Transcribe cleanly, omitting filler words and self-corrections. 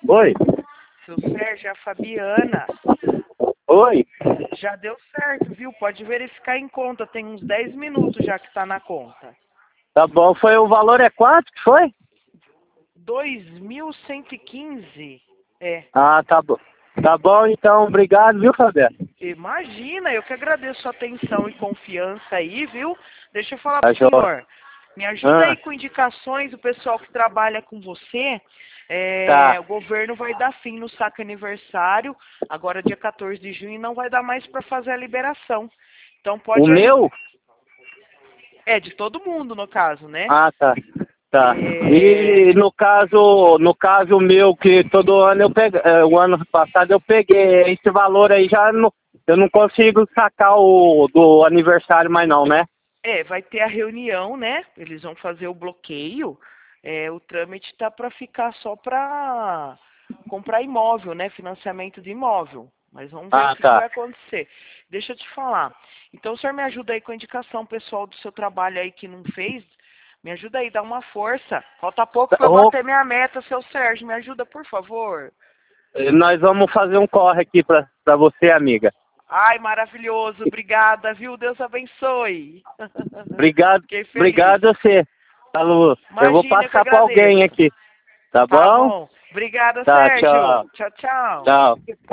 Oi, Seu Sérgio, é a Fabiana. oi. Já deu certo, viu? Pode verificar em conta. Tem uns 10 minutos já que tá na conta. Tá bom, o valor é quanto que foi? 2.115. É. Ah, tá bom. Tá bom, então, obrigado, viu, Fabiano? Imagina, eu que agradeço sua atenção e confiança aí, viu? Deixa eu falar Tá pro joia. senhor. Me ajuda Ah, aí com indicações, o pessoal que trabalha com você. tá. O governo vai dar fim no saque aniversário, agora dia 14 de junho, e não vai dar mais para fazer a liberação. Então O pode ajudar. meu? É, de todo mundo, no caso, né? Ah, tá. Tá. É, E no caso meu, que todo ano eu peguei, o ano passado eu peguei esse valor aí, eu não consigo sacar o do aniversário mais não, né? vai ter a reunião, né? Eles vão fazer o bloqueio. O trâmite tá para ficar só para comprar imóvel, né? Financiamento de imóvel. Mas vamos ver o Ah, que vai tá. acontecer. Deixa eu te falar. Então, o senhor me ajuda aí com a indicação pessoal do seu trabalho aí que não fez? Me ajuda aí, dá uma força. Falta pouco para eu Ô, bater minha meta, seu Sérgio. Me ajuda, por favor. nós vamos fazer um corre aqui pra você, amiga. Ai, maravilhoso. Obrigada, viu? Deus abençoe. Obrigado, Fiquei feliz. obrigado a você. Alô, eu vou Imagina, eu que passar pra alguém agradeço. aqui, tá Tá bom? bom. Obrigada, Tá, Sérgio. tchau. Tchau, tchau. Tchau.